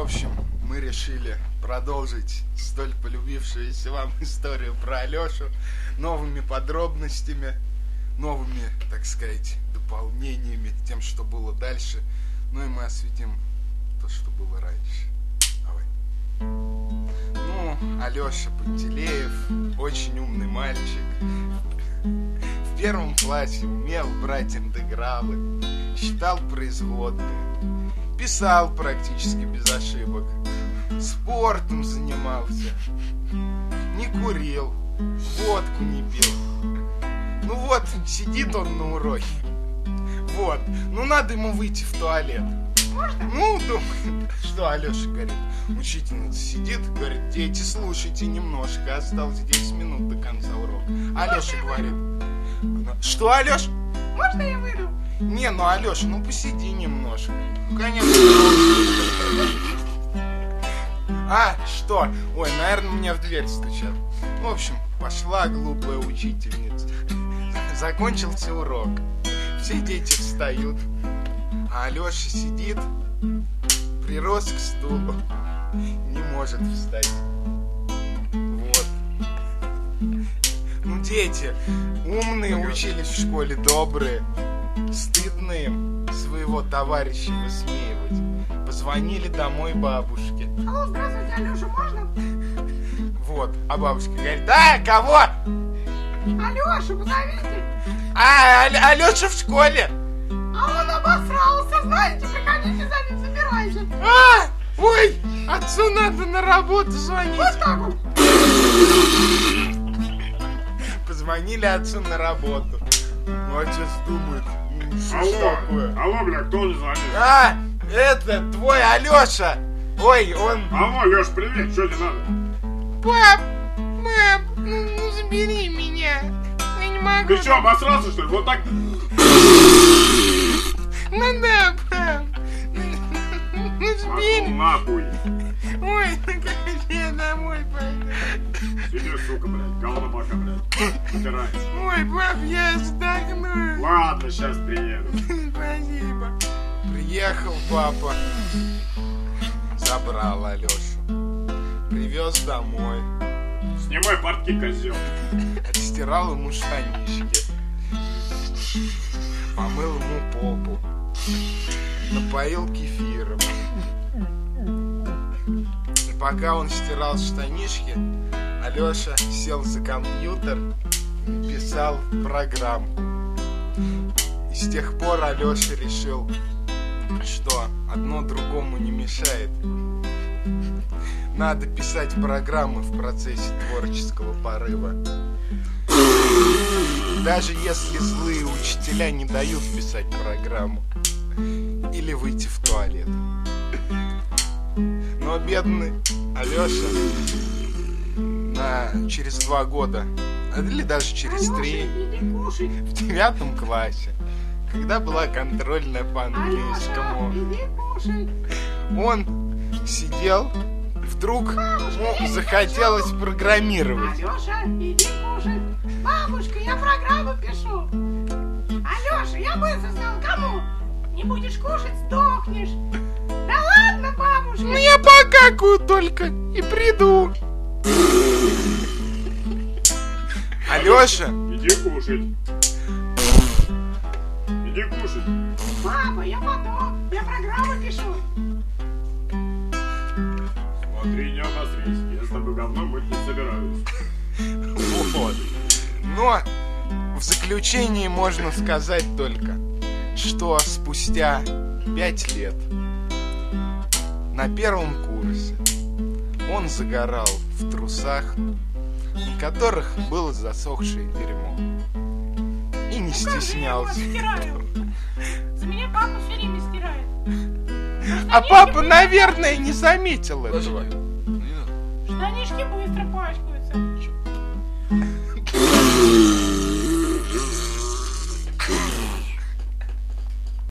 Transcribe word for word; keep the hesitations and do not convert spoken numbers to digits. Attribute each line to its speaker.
Speaker 1: общем, мы решили продолжить столь полюбившуюся вам историю про Алешу новыми подробностями, новыми, так сказать, дополнениями, тем, что было дальше. Ну и мы осветим то, что было раньше. Давай. Ну, Алеша Пантелеев, очень умный мальчик. В первом классе умел брать интегралы, считал производные, писал практически без ошибок, спортом занимался, не курил, водку не пил. Ну вот, сидит он на уроке. Вот, ну надо ему выйти в туалет.
Speaker 2: Можно?
Speaker 1: Ну, думает, что Алеша говорит. Учительница сидит, говорит: дети, слушайте немножко, осталось десять минут до конца урока. Алеша говорит: что, Алеш?
Speaker 2: Можно я выйду?
Speaker 1: Не, ну, Алеша, ну посиди немножко. Ну, конечно. А, что? Ой, наверное, мне в дверь стучат. В общем, пошла глупая учительница. Закончился урок. Все дети встают. А Алеша сидит, прирос к стулу, не может встать. Вот. Ну, дети умные учились в школе, добрые. Стыдно им своего товарища высмеивать. Позвонили домой бабушке.
Speaker 2: Алло, здравствуйте, Алеша, можно?
Speaker 1: Вот, а бабушка говорит: да, кого?
Speaker 2: Алеша, позовите.
Speaker 1: А, а Алеша в школе.
Speaker 2: А он обосрался, знаете, приходите за ним, забирайте.
Speaker 1: А, ой, отцу надо на работу звонить.
Speaker 2: Вот так вот.
Speaker 1: Позвонили отцу на работу. Ну, отец думает: что ж
Speaker 3: Алло,
Speaker 1: такое?
Speaker 3: алло, бля, кто звонит?
Speaker 1: А, это твой Алеша. Ой, он...
Speaker 3: Алло, Леш, привет, что тебе надо?
Speaker 1: Пап, мам, ну, ну забери меня. Я не могу.
Speaker 3: Ты что, обосрался, что ли? Вот так...
Speaker 1: Ну да, пап. Ну
Speaker 3: Пошел
Speaker 1: забери.
Speaker 3: нахуй.
Speaker 1: Ой, ну как я домой пойду.
Speaker 3: Сиди, сука, блядь, говно пока, блядь. Утирай.
Speaker 1: Ой, пап, я вздохну.
Speaker 3: Ладно, сейчас приеду.
Speaker 1: Спасибо. Приехал папа, забрал Алешу, привез домой,
Speaker 3: Снимай портки, козел.
Speaker 1: отстирал ему штанишки, помыл ему попу, напоил кефиром. И пока он стирал штанишки, Алеша сел за компьютер и писал программку. И с тех пор Алеша решил, что одно другому не мешает. Надо писать программы в процессе творческого порыва. Даже если злые учителя не дают писать программу или выйти в туалет. Но бедный Алеша на, через два года, или даже через
Speaker 2: Алеша,
Speaker 1: три,
Speaker 2: иди кушай.
Speaker 1: в девятом классе, когда была контрольная по английскому,
Speaker 2: Алеша, иди кушай.
Speaker 1: он сидел, и вдруг
Speaker 2: Бабушка,
Speaker 1: ему
Speaker 2: я
Speaker 1: захотелось
Speaker 2: хочу.
Speaker 1: программировать.
Speaker 2: Алеша, иди кушай. Бабушка, я программу пишу. Алеша, я быстро знал, кому? Не будешь кушать, сдохнешь. Да ладно, бабушка.
Speaker 1: Ну я покакаю только и приду. Алеша,
Speaker 3: Иди кушать. Иди кушать.
Speaker 2: Папа, я потом. Я программу пишу.
Speaker 3: Смотри, не обосрись. Я с тобой говно мыть не собираюсь.
Speaker 1: вот. Но в заключении можно сказать только, что спустя пять лет на первом курсе он загорал в трусах, на которых было засохшее дерьмо, и не стеснялся.
Speaker 2: Ну, как же я его стираю? За меня папа все время стирает.
Speaker 1: А папа, наверное, не заметил этого.
Speaker 2: Штанишки быстро пачкаются.